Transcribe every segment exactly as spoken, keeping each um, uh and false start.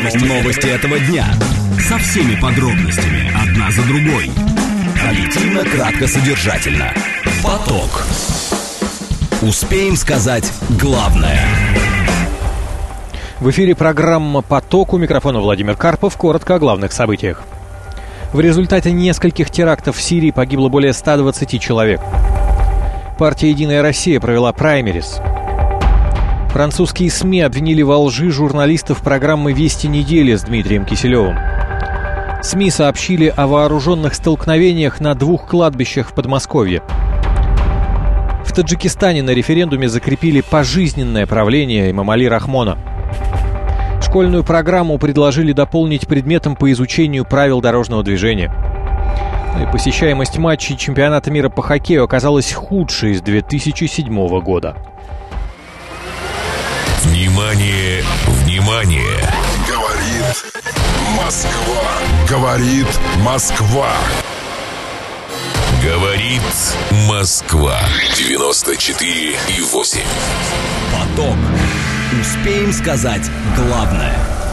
Новости. Новости этого дня. Со всеми подробностями, одна за другой. Объективно, кратко, содержательно. Поток. Успеем сказать главное. В эфире программа «Поток», у микрофона Владимир Карпов. Коротко о главных событиях. В результате нескольких терактов в Сирии погибло более ста двадцати человек. Партия «Единая Россия» провела праймерис. Французские СМИ обвинили во лжи журналистов программы «Вести недели» с Дмитрием Киселевым. СМИ сообщили о вооруженных столкновениях на двух кладбищах в Подмосковье. В Таджикистане на референдуме закрепили пожизненное правление Эмомали Рахмона. Школьную программу предложили дополнить предметом по изучению правил дорожного движения. И посещаемость матчей чемпионата мира по хоккею оказалась худшей с две тысячи седьмого года. Внимание, внимание! Говорит Москва. Говорит Москва. Говорит Москва. девяносто четыре и восемь. Поток. Успеем сказать главное.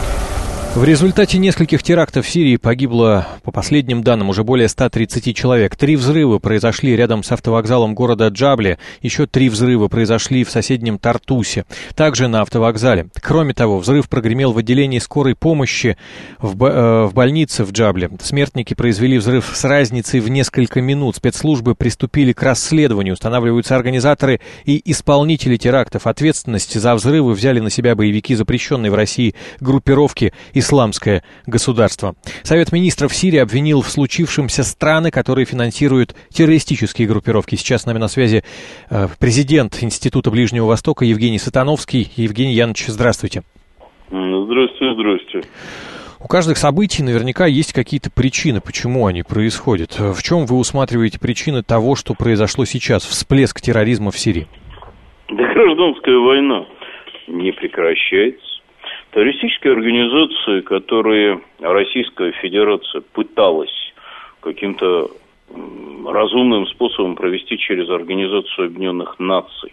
В результате нескольких терактов в Сирии погибло, по последним данным, уже более ста тридцати человек. Три взрыва произошли рядом с автовокзалом города Джабле. Еще три взрыва произошли в соседнем Тартусе, также на автовокзале. Кроме того, взрыв прогремел в отделении скорой помощи в, э, в больнице в Джабле. Смертники произвели взрыв с разницей в несколько минут. Спецслужбы приступили к расследованию. Устанавливаются организаторы и исполнители терактов. Ответственность за взрывы взяли на себя боевики запрещенной в России группировки «Исламское государство». Совет министров Сирии обвинил в случившемся страны, которые финансируют террористические группировки. Сейчас с нами на связи э, президент Института Ближнего Востока Евгений Сатановский. Евгений Янович, здравствуйте. Здравствуйте, здравствуйте. У каждых событий наверняка есть какие-то причины, почему они происходят. В чем вы усматриваете причины того, что произошло сейчас, всплеск терроризма в Сирии? Да, гражданская война не прекращается. Террористические организации, которые Российская Федерация пыталась каким-то разумным способом провести через Организацию Объединенных Наций,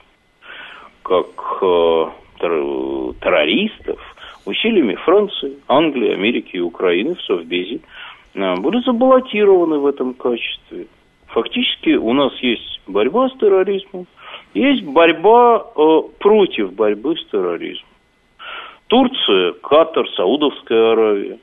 как э, террористов, усилиями Франции, Англии, Америки и Украины в Совбезе, э, были забаллотированы в этом качестве. Фактически у нас есть борьба с терроризмом, есть борьба э, против борьбы с терроризмом. Турция, Катар, Саудовская Аравия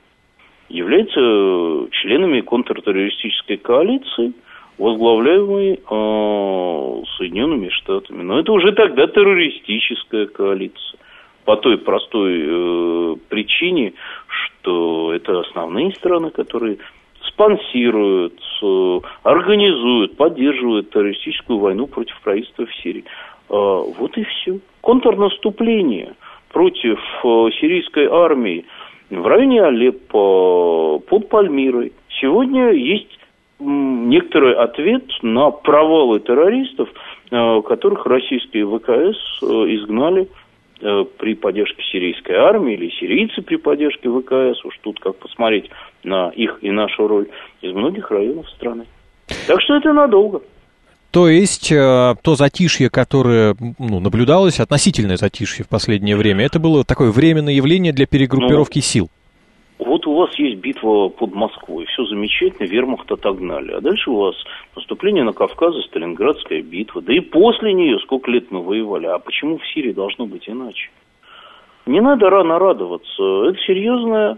являются членами контртеррористической коалиции, возглавляемой э, Соединенными Штатами. Но это уже тогда террористическая коалиция. По той простой э, причине, что это основные страны, которые спонсируют, э, организуют, поддерживают террористическую войну против правительства в Сирии. Э, вот и все. Контрнаступление против э, сирийской армии в районе Алеппо, под Пальмирой. Сегодня есть м, некоторый ответ на провалы террористов, э, которых российские ВКС э, изгнали э, при поддержке сирийской армии, или сирийцы при поддержке ВКС, уж тут как посмотреть на их и нашу роль, из многих районов страны. Так что это надолго. То есть э, то затишье, которое ну, наблюдалось, относительное затишье в последнее время, это было такое временное явление для перегруппировки ну, сил? Вот у вас есть битва под Москвой, все замечательно, вермахт отогнали. А дальше у вас наступление на Кавказ, Сталинградская битва. Да и после нее сколько лет мы воевали. А почему в Сирии должно быть иначе? Не надо рано радоваться. Это серьезная,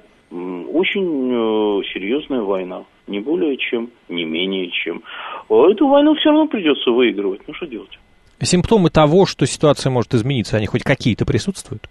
очень серьезная война. Не более чем, не менее чем. Эту войну все равно придется выигрывать. Ну, что делать? Симптомы того, что ситуация может измениться, они хоть какие-то присутствуют?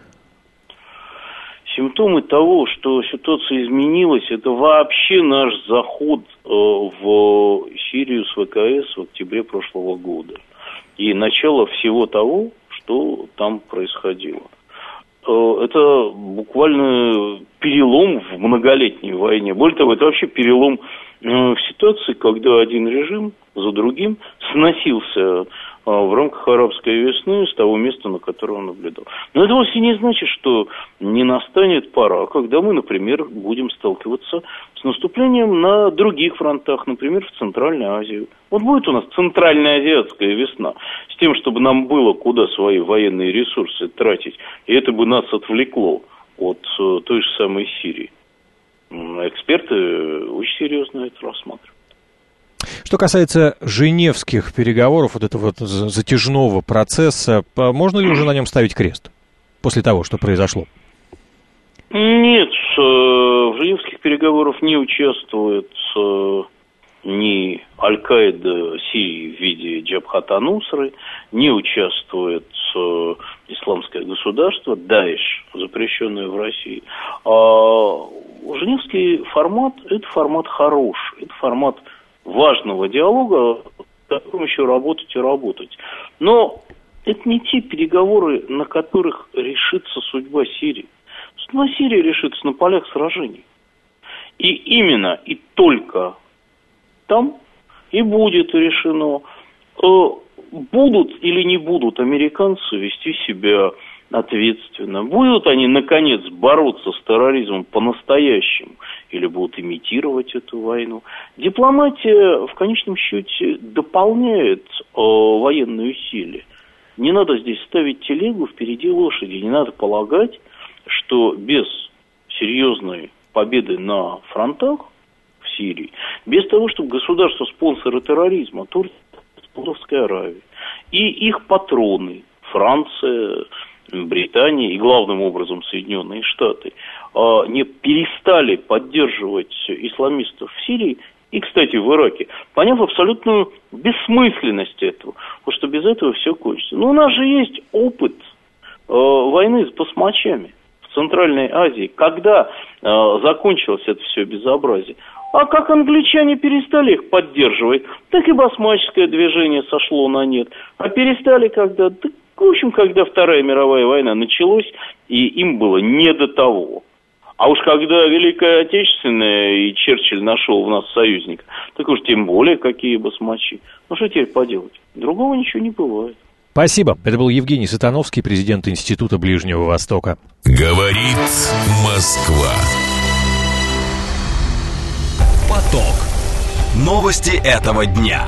Симптомы того, что ситуация изменилась, это вообще наш заход в Сирию с ВКС в октябре прошлого года. И начало всего того, что там происходило. Это буквально перелом в многолетней войне. Более того, это вообще перелом в ситуации, когда один режим за другим сносился в рамках арабской весны с того места, на которое он наблюдал. Но это вовсе не значит, что не настанет пора, когда мы, например, будем сталкиваться с наступлением на других фронтах, например, в Центральной Азии. Вот будет у нас Центральная Азиатская весна, с тем, чтобы нам было куда свои военные ресурсы тратить, и это бы нас отвлекло от той же самой Сирии. Эксперты очень серьезно это рассматривают. Что касается женевских переговоров, вот этого вот затяжного процесса, можно ли уже на нем ставить крест после того, что произошло? Нет, в женевских переговорах не участвует ни Аль-Каида Сирии в виде Джабхат ан-Нусры, не участвует исламское государство, Даиш, запрещенное в России. А женевский формат – это формат хороший, это формат важного диалога, в котором еще работать и работать. Но это не те переговоры, на которых решится судьба Сирии. Судьба Сирии решится на полях сражений. И именно и только там и будет решено, будут или не будут американцы вести себя ответственно. Будут они, наконец, бороться с терроризмом по-настоящему или будут имитировать эту войну. Дипломатия, в конечном счете, дополняет э, военные усилия. Не надо здесь ставить телегу впереди лошади. Не надо полагать, что без серьезной победы на фронтах в Сирии, без того, чтобы государства-спонсоры терроризма, Турция, Саудовская Аравия, и их патроны, Франция, Британия и, главным образом, Соединенные Штаты, не перестали поддерживать исламистов в Сирии и, кстати, в Ираке, поняв абсолютную бессмысленность этого, потому что без этого все кончится. Но у нас же есть опыт войны с басмачами в Центральной Азии, когда закончилось это все безобразие. А как англичане перестали их поддерживать, так и басмаческое движение сошло на нет. А перестали когда? Да, в общем, когда Вторая мировая война началась, и им было не до того. А уж когда Великая Отечественная и Черчилль нашел в нас союзника, так уж тем более какие басмачи. Ну что теперь поделать? Другого ничего не бывает. Спасибо. Это был Евгений Сатановский, президент Института Ближнего Востока. Говорит Москва. Поток. Новости этого дня.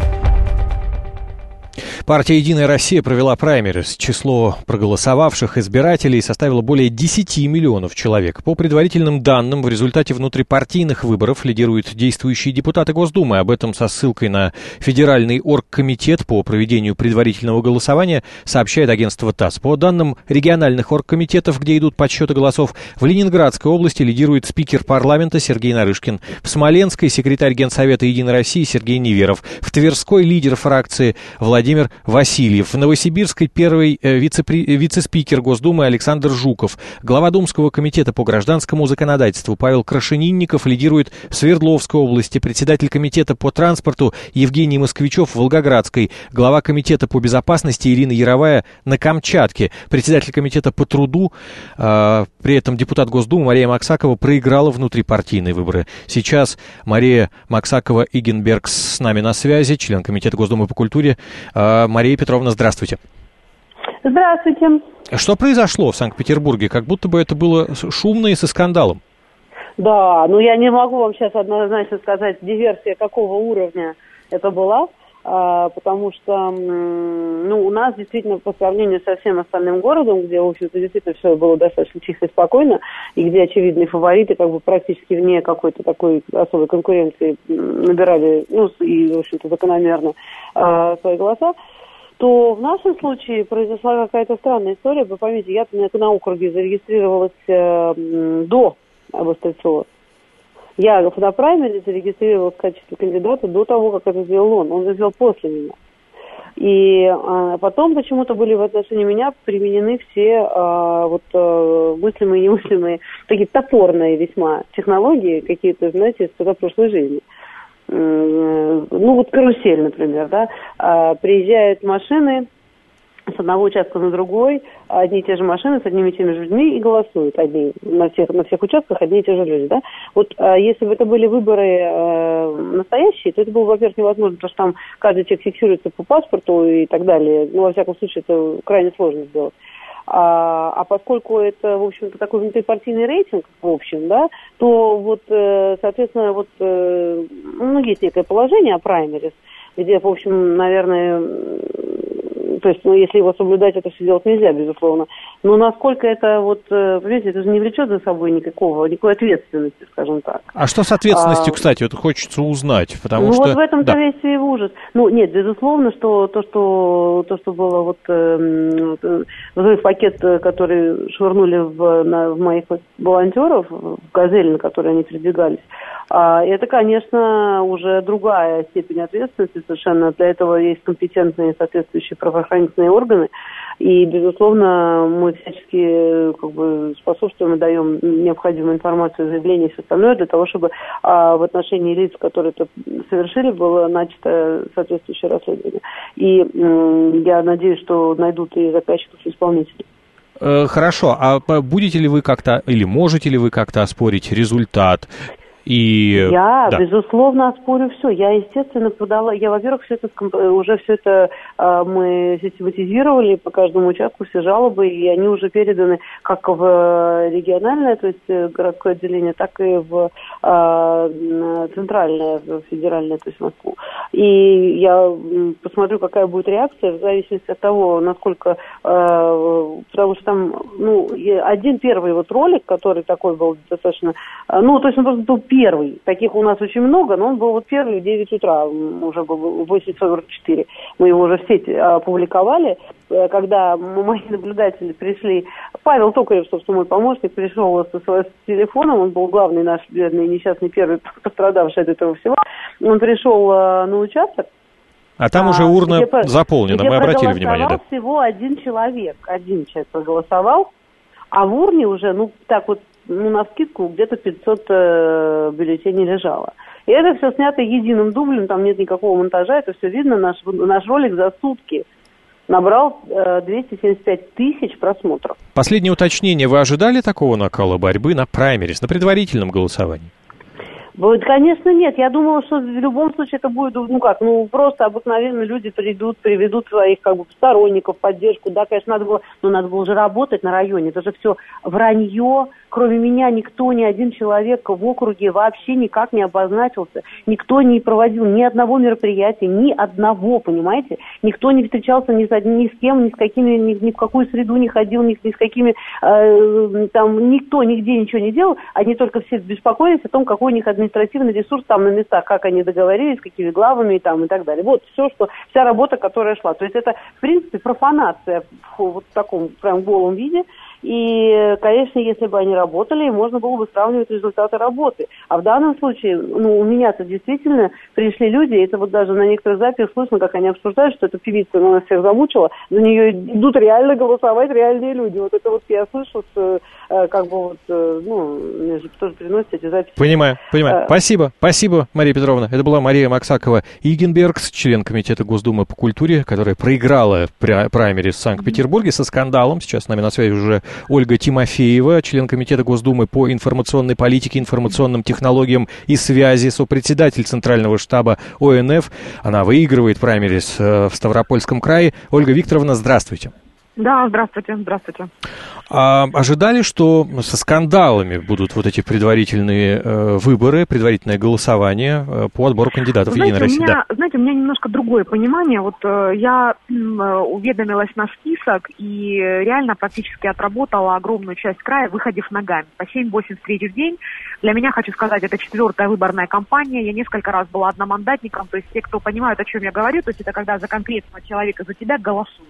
Партия «Единая Россия» провела праймериз. Число проголосовавших избирателей составило более десяти миллионов человек. По предварительным данным, в результате внутрипартийных выборов лидируют действующие депутаты Госдумы. Об этом со ссылкой на Федеральный оргкомитет по проведению предварительного голосования сообщает агентство ТАСС. По данным региональных оргкомитетов, где идут подсчеты голосов, в Ленинградской области лидирует спикер парламента Сергей Нарышкин. В Смоленской секретарь Генсовета «Единой России» Сергей Неверов. В Тверской лидер фракции Владимир Васильев. В Новосибирской первый э, вице-при, вице-спикер Госдумы Александр Жуков. Глава Думского комитета по гражданскому законодательству Павел Крашенинников лидирует в Свердловской области. Председатель комитета по транспорту Евгений Москвичев в Волгоградской. Глава комитета по безопасности Ирина Яровая на Камчатке. Председатель комитета по труду, э, при этом депутат Госдумы Мария Максакова проиграла внутрипартийные выборы. Сейчас Мария Максакова-Игенберг с нами на связи, член комитета Госдумы по культуре. Э, Мария Петровна, здравствуйте. Здравствуйте. Что произошло в Санкт-Петербурге? Как будто бы это было шумно и со скандалом. Да, но я не могу вам сейчас однозначно сказать, диверсия какого уровня это была, потому что ну, у нас действительно по сравнению со всем остальным городом, где, в общем-то, действительно все было достаточно тихо и спокойно, и где очевидные фавориты как бы практически вне какой-то такой особой конкуренции набирали, ну, и, в общем-то, закономерно свои голоса, то в нашем случае произошла какая-то странная история. Вы поймите, я на округе зарегистрировалась э, до Обострецова. Я на праймере зарегистрировалась в качестве кандидата до того, как это сделал он. Он это сделал после меня. И э, потом почему-то были в отношении меня применены все э, вот э, мыслимые и немыслимые, такие топорные весьма технологии, какие-то, знаете, из прошлой жизни. Ну, вот карусель, например, да, приезжают машины с одного участка на другой, одни и те же машины с одними и теми же людьми и голосуют одни на всех, на всех участках одни и те же люди, да. Вот если бы это были выборы э, настоящие, то это было, во-первых, невозможно, потому что там каждый человек фиксируется по паспорту и так далее. Ну, во всяком случае, это крайне сложно сделать. А, а поскольку это, в общем-то, такой внутрипартийный рейтинг, в общем, да, то вот, соответственно, вот, ну, есть некое положение о праймерис, где, в общем, наверное, то есть, ну, если его соблюдать, это все делать нельзя, безусловно. Но насколько это, вот, понимаете, это же не влечет за собой никакого, никакой ответственности, скажем так. А что с ответственностью, а, кстати, вот хочется узнать, потому ну, что... Ну, вот в этом-то да. весь и ужас. Ну, нет, безусловно, что то, что, то, что было вот э, взрыв пакет, который швырнули в, на, в моих волонтеров, в «Газель», на который они передвигались, а, это, конечно, уже другая степень ответственности совершенно. Для этого есть компетентные соответствующие правоохранительные органы. И, безусловно, мы всячески как бы, способствуем и даем необходимую информацию, заявления и все остальное для того, чтобы а, в отношении лиц, которые это совершили, было начато соответствующее расследование. И м- я надеюсь, что найдут и заказчиков, и исполнителей. Хорошо, а будете ли вы как-то, или можете ли вы как-то оспорить результат? И... Я, да. безусловно, оспорю все. Я, естественно, подала... Я, во-первых, все это уже все это э, мы систематизировали по каждому участку, все жалобы, и они уже переданы как в региональное, то есть городское отделение, так и в э, центральное, в федеральное, то есть в Москву. И я посмотрю, какая будет реакция, в зависимости от того, насколько... Э, потому что там, ну, один первый вот ролик, который такой был достаточно... Ну, то есть он просто был первый. Таких у нас очень много, но он был вот первый в девять утра, уже был в восемь сорок четыре. Мы его уже в сети опубликовали, когда мои наблюдатели пришли. Павел Токарев, собственно, мой помощник, пришел со своим телефоном, он был главный наш бедный несчастный первый пострадавший от этого всего. Он пришел на участок. А там уже урна где, заполнена, где мы обратили внимание. Да. Всего один человек, один человек проголосовал, а в урне уже, ну, так вот, ну, на скидку где-то пятьсот э, бюллетеней лежало. И это все снято единым дублем, там нет никакого монтажа, это все видно. Наш, наш ролик за сутки набрал э, двести семьдесят пять тысяч просмотров. Последнее уточнение. Вы ожидали такого накала борьбы на праймерис, на предварительном голосовании? Вот, конечно, нет. Я думала, что в любом случае это будет, ну как, ну просто обыкновенно люди придут, приведут своих как бы сторонников, поддержку. Да, конечно, надо было, но надо было уже работать на районе. Это же все вранье. Кроме меня никто, ни один человек в округе вообще никак не обозначился. Никто не проводил ни одного мероприятия, ни одного, понимаете? Никто не встречался ни с, ни с кем, ни с какими, ни, ни в какую среду не ходил, ни, ни с какими, э, там, никто нигде ничего не делал. Они только все беспокоились о том, какой у них административный ресурс там на местах, как они договорились, с какими главами там, и так далее. Вот все, что, вся работа, которая шла. То есть это, в принципе, профанация в вот таком прям голом виде. И, конечно, если бы они работали, можно было бы сравнивать результаты работы. А в данном случае, ну, у меня-то действительно пришли люди, это вот даже на некоторых записях слышно, как они обсуждают, что эта певица она нас всех замучила, за нее идут реально голосовать реальные люди. Вот это вот я слышу, с, как бы вот, ну, мне же тоже приносят эти записи. Понимаю, понимаю. А... Спасибо, спасибо, Мария Петровна. Это была Мария Максакова-Игенбергс, член Комитета Госдумы по культуре, которая проиграла праймерис в Санкт-Петербурге со скандалом. Сейчас с нами на связи уже Ольга Тимофеева, член Комитета Госдумы по информационной политике, информационным технологиям и связи, сопредседатель Центрального штаба О Н Ф. Она выигрывает праймерис в Ставропольском крае. Ольга Викторовна, здравствуйте. Да, здравствуйте, здравствуйте. А, ожидали, что со скандалами будут вот эти предварительные э, выборы, предварительное голосование э, по отбору кандидатов в Единой России? У меня, да. Знаете, у меня немножко другое понимание. Вот э, я э, уведомилась на список и реально практически отработала огромную часть края, выходив ногами. По семь-восемь встреч в день. Для меня, хочу сказать, это четвертая выборная кампания. Я несколько раз была одномандатником. То есть те, кто понимают, о чем я говорю, то есть это когда за конкретного человека, за тебя голосуют.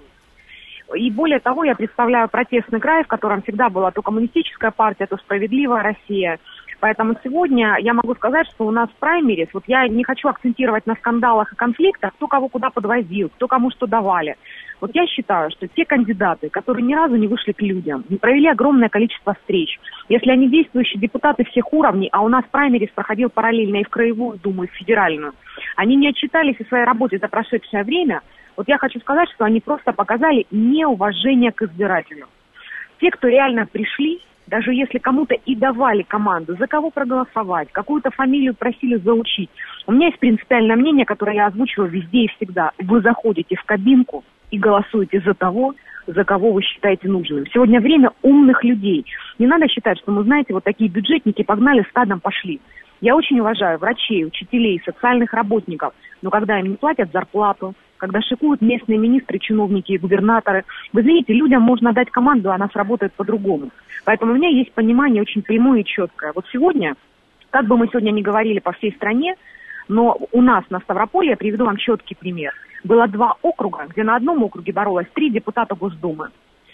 И более того, я представляю протестный край, в котором всегда была то коммунистическая партия, то справедливая Россия. Поэтому сегодня я могу сказать, что у нас праймерис, вот я не хочу акцентировать на скандалах и конфликтах, кто кого куда подвозил, кто кому что давали. Вот я считаю, что те кандидаты, которые ни разу не вышли к людям, не провели огромное количество встреч, если они действующие депутаты всех уровней, а у нас праймерис проходил параллельно и в Краевую Думу, и в Федеральную, они не отчитались о своей работе за прошедшее время. Вот я хочу сказать, что они просто показали неуважение к избирателю. Те, кто реально пришли, даже если кому-то и давали команду, за кого проголосовать, какую-то фамилию просили заучить. У меня есть принципиальное мнение, которое я озвучиваю везде и всегда. Вы заходите в кабинку и голосуете за того, за кого вы считаете нужным. Сегодня время умных людей. Не надо считать, что мы, знаете, вот такие бюджетники погнали, стадом пошли. Я очень уважаю врачей, учителей, социальных работников, но когда им не платят зарплату, когда шикуют местные министры, чиновники и губернаторы, вы знаете, людям можно дать команду, а она сработает по-другому. Поэтому у меня есть понимание очень прямое и четкое. Вот сегодня, как бы мы сегодня ни говорили по всей стране, но у нас на Ставрополе, я приведу вам четкий пример, было два округа, где на одном округе боролось три депутата Госдумы.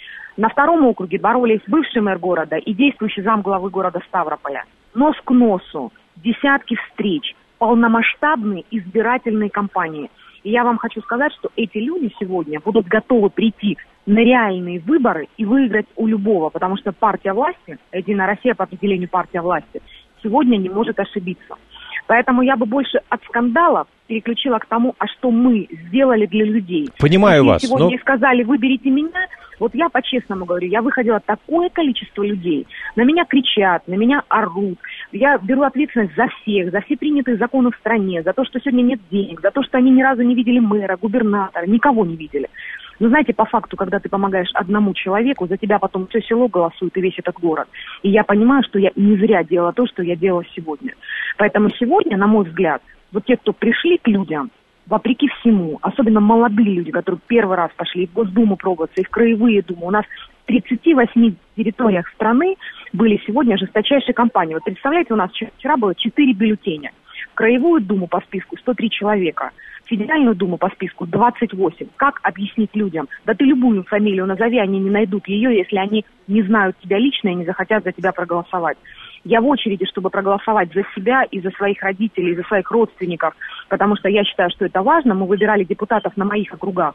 На втором округе боролись бывший мэр города и действующий замглавы города Ставрополя. Нос к носу, десятки встреч, полномасштабные избирательные кампании. И я вам хочу сказать, что эти люди сегодня будут готовы прийти на реальные выборы и выиграть у любого, потому что партия власти, Единая Россия по определению партия власти, сегодня не может ошибиться. Поэтому я бы больше от скандалов переключила к тому, а что мы сделали для людей. Понимаю Если вас. Сегодня но... сказали, выберите меня. Вот я по-честному говорю, я выходила такое количество людей. На меня кричат, на меня орут. Я беру ответственность за всех, за все принятые законы в стране, за то, что сегодня нет денег, за то, что они ни разу не видели мэра, губернатора, никого не видели. Но знаете, по факту, когда ты помогаешь одному человеку, за тебя потом все село голосует и весь этот город. И я понимаю, что я не зря делала то, что я делала сегодня. Поэтому сегодня, на мой взгляд, вот те, кто пришли к людям, вопреки всему, особенно молодые люди, которые первый раз пошли и в Госдуму пробоваться, и в краевые думы. У нас в тридцати восьми территориях страны были сегодня жесточайшие кампании. Вот представляете, у нас вчера было четыре бюллетеня. В краевую думу по списку сто три человека. В федеральную думу по списку двадцать восемь. Как объяснить людям? Да ты любую фамилию назови, они не найдут ее, если они не знают тебя лично и не захотят за тебя проголосовать. Я в очереди, чтобы проголосовать за себя и за своих родителей, и за своих родственников, потому что я считаю, что это важно. Мы выбирали депутатов на моих округах.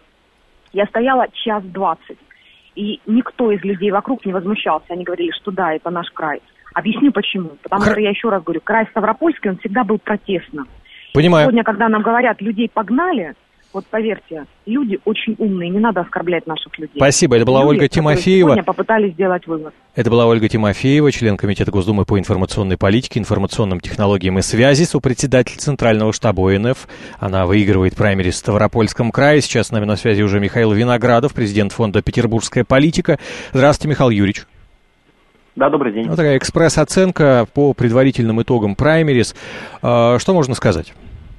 Я стояла час двадцать, и никто из людей вокруг не возмущался. Они говорили, что да, это наш край. Объясню почему. Потому Хр... что, я еще раз говорю, край Ставропольский, он всегда был протестным. Понимаю. Сегодня, когда нам говорят, людей погнали, вот поверьте, люди очень умные, не надо оскорблять наших людей. Спасибо, это была люди, Ольга Тимофеева. Сегодня попытались сделать вывод. Это была Ольга Тимофеева, член Комитета Госдумы по информационной политике, информационным технологиям и связи, сопредседатель Центрального штаба О Н Ф. Она выигрывает праймерис в Ставропольском крае. Сейчас с нами на связи уже Михаил Виноградов, президент фонда «Петербургская политика». Здравствуйте, Михаил Юрьевич. Да, добрый день. Вот такая экспресс-оценка по предварительным итогам праймерис. Что можно сказать?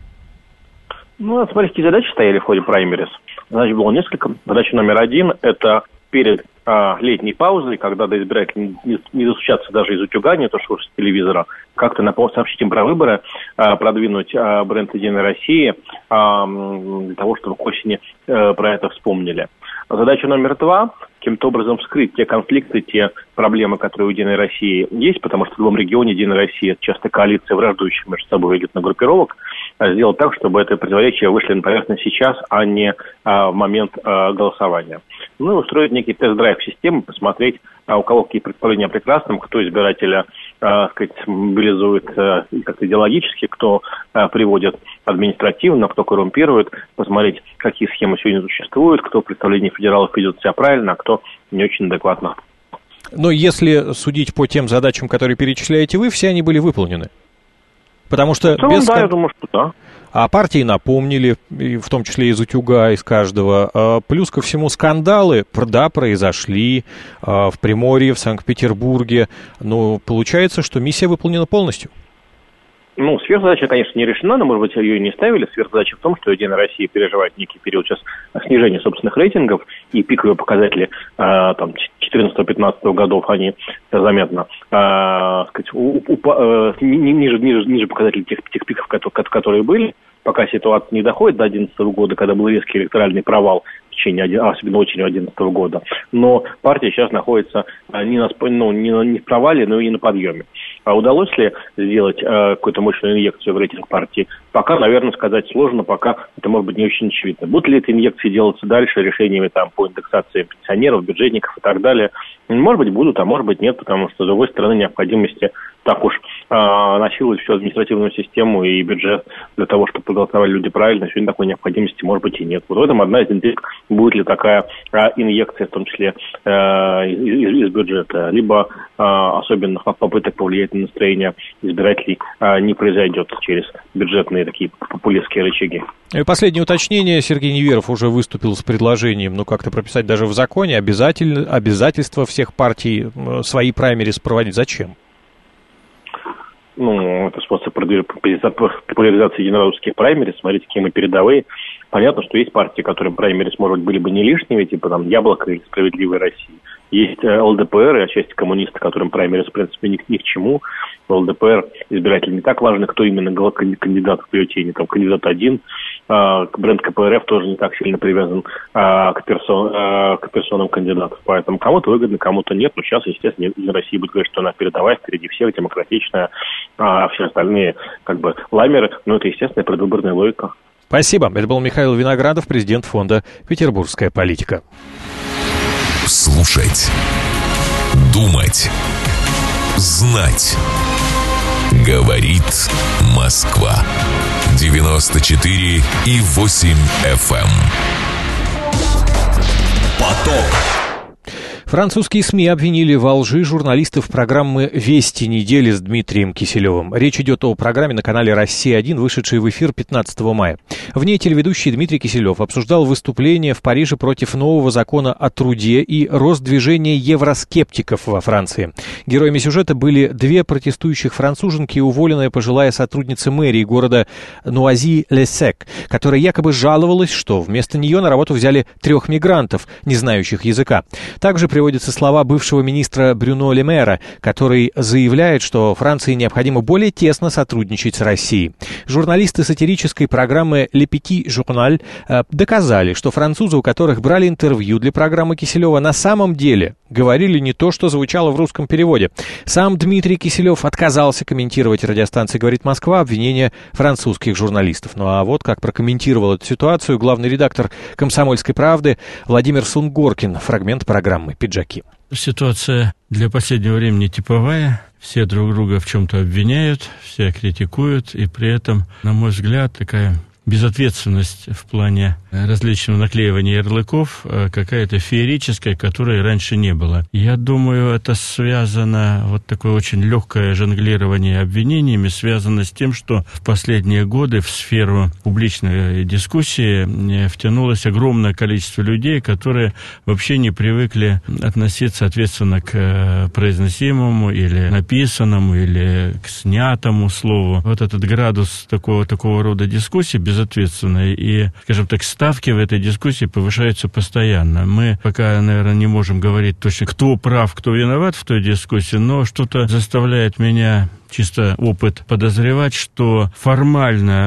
Ну, смотрите, какие задачи стояли в ходе праймерис. Задач было несколько. Задача номер один – это перед а, летней паузой, когда до избирателей не, не достучаться даже из утюга, не то что с телевизора, как-то напом- сообщить им про выборы, а, продвинуть а, бренд «Единой России», а, для того, чтобы к осени а, про это вспомнили. Задача номер два – каким-то образом вскрыть те конфликты, те проблемы, которые у «Единой России» есть, потому что в любом регионе «Единая Россия» – это часто коалиция враждующих между собой элитных группировок, сделать так, чтобы это противоречия вышли на поверхность сейчас, а не а, в момент а, голосования. Ну и устроить некий тест-драйв системы, посмотреть, а, у кого какие представления о прекрасном, кто избирателя, а, сказать, мобилизует а, как-то идеологически, кто а, приводит административно, кто коррумпирует, посмотреть, какие схемы сегодня существуют, кто в представлении федералов ведет себя правильно, а кто не очень адекватно. Но если судить по тем задачам, которые перечисляете вы, все они были выполнены. Потому что целом, без... Да, я думаю, что да. А партии напомнили, в том числе из утюга, из каждого. Плюс ко всему скандалы, да, произошли в Приморье, в Санкт-Петербурге. Но получается, что миссия выполнена полностью. Ну, сверхзадача, конечно, не решена, но, может быть, ее и не ставили. Сверхзадача в том, что «Единая Россия» переживает некий период сейчас снижения собственных рейтингов, и пиковые показатели э, там, четырнадцатого-пятнадцатого годов, они заметно э, сказать, у, у, э, ниже, ниже, ниже показателей тех, тех пиков, которые, которые были. Пока ситуация не доходит до две тысячи одиннадцатого года, когда был резкий электоральный провал в течение, особенно осенью две тысячи одиннадцатого года. Но партия сейчас находится не, на, ну, не, на, не в провале, но и на подъеме. А удалось ли сделать э, какую-то мощную инъекцию в рейтинг партии? Пока, наверное, сказать сложно, пока это может быть не очень очевидно. Будут ли эти инъекции делаться дальше решениями там, по индексации пенсионеров, бюджетников и так далее? Может быть, будут, а может быть, нет, потому что, с другой стороны, необходимости так уж э, насиловать всю административную систему и бюджет для того, чтобы проголосовали люди правильно, сегодня такой необходимости, может быть, и нет. Вот в этом одна из интриг, будет ли такая э, инъекция, в том числе э, из, из бюджета, либо э, особенных попыток повлиять на настроение избирателей э, не произойдет через бюджетные такие популистские рычаги. И последнее уточнение. Сергей Неверов уже выступил с предложением, ну, как-то прописать даже в законе обязательно, обязательства всех партий свои праймерис проводить. Зачем? ну, это способ популяризации единороссских праймерис. Смотрите, какие мы передовые. Понятно, что есть партии, которым праймерис, может быть, были бы не лишними, типа там «Яблоко» или «Справедливая Россия». Есть эл дэ пэ эр и отчасти коммунисты, которым праймерис, в принципе, ни, ни к чему. В эл дэ пэ эр избиратель не так важно, кто именно кандидат в бюллетене. Там кандидат один. Бренд ка пэ эр эф тоже не так сильно привязан а, к, персон, а, к персонам кандидатов. Поэтому кому-то выгодно, кому-то нет. Но сейчас, естественно, Единая Россия будет говорить, что она передовая, впереди всех, демократичная, а все остальные как бы ламеры. Но это, естественно, предвыборная логика. Спасибо. Это был Михаил Виноградов, президент фонда «Петербургская политика». Слушать, думать, знать. Говорит Москва. девяносто четыре и восемь эф эм. Поток. Французские СМИ обвинили во лжи журналистов программы «Вести недели» с Дмитрием Киселевым. Речь идет о программе на канале «Россия-один», вышедшей в эфир пятнадцатого мая. В ней телеведущий Дмитрий Киселев обсуждал выступление в Париже против нового закона о труде и рост движения евроскептиков во Франции. Героями сюжета были две протестующих француженки и уволенная пожилая сотрудница мэрии города Нуази-ле-Сек, которая якобы жаловалась, что вместо нее на работу взяли трех мигрантов, не знающих языка. Также приводятся слова бывшего министра Брюно Ле Мэра, который заявляет, что Франции необходимо более тесно сотрудничать с Россией. Журналисты сатирической программы «Le Petit Journal» доказали, что французы, у которых брали интервью для программы Киселева, на самом деле говорили не то, что звучало в русском переводе. Сам Дмитрий Киселев отказался комментировать радиостанции «Говорит Москва» обвинения французских журналистов. Ну а вот как прокомментировал эту ситуацию главный редактор «Комсомольской правды» Владимир Сунгоркин. Фрагмент программы «Пиджаки». Ситуация для последнего времени типовая. Все друг друга в чем-то обвиняют, все критикуют, и при этом, на мой взгляд, такая безответственность в плане различного наклеивания ярлыков какая-то феерическая, которой раньше не было. Я думаю, это связано, вот такое очень легкое жонглирование обвинениями, связано с тем, что в последние годы в сферу публичной дискуссии втянулось огромное количество людей, которые вообще не привыкли относиться ответственно к произносимому или написанному, или к снятому слову. Вот этот градус такого, такого рода дискуссии безответственной и, скажем так, ставки в этой дискуссии повышаются постоянно. Мы пока, наверное, не можем говорить точно, кто прав, кто виноват в той дискуссии, но что-то заставляет меня, чисто опыт, подозревать, что формально,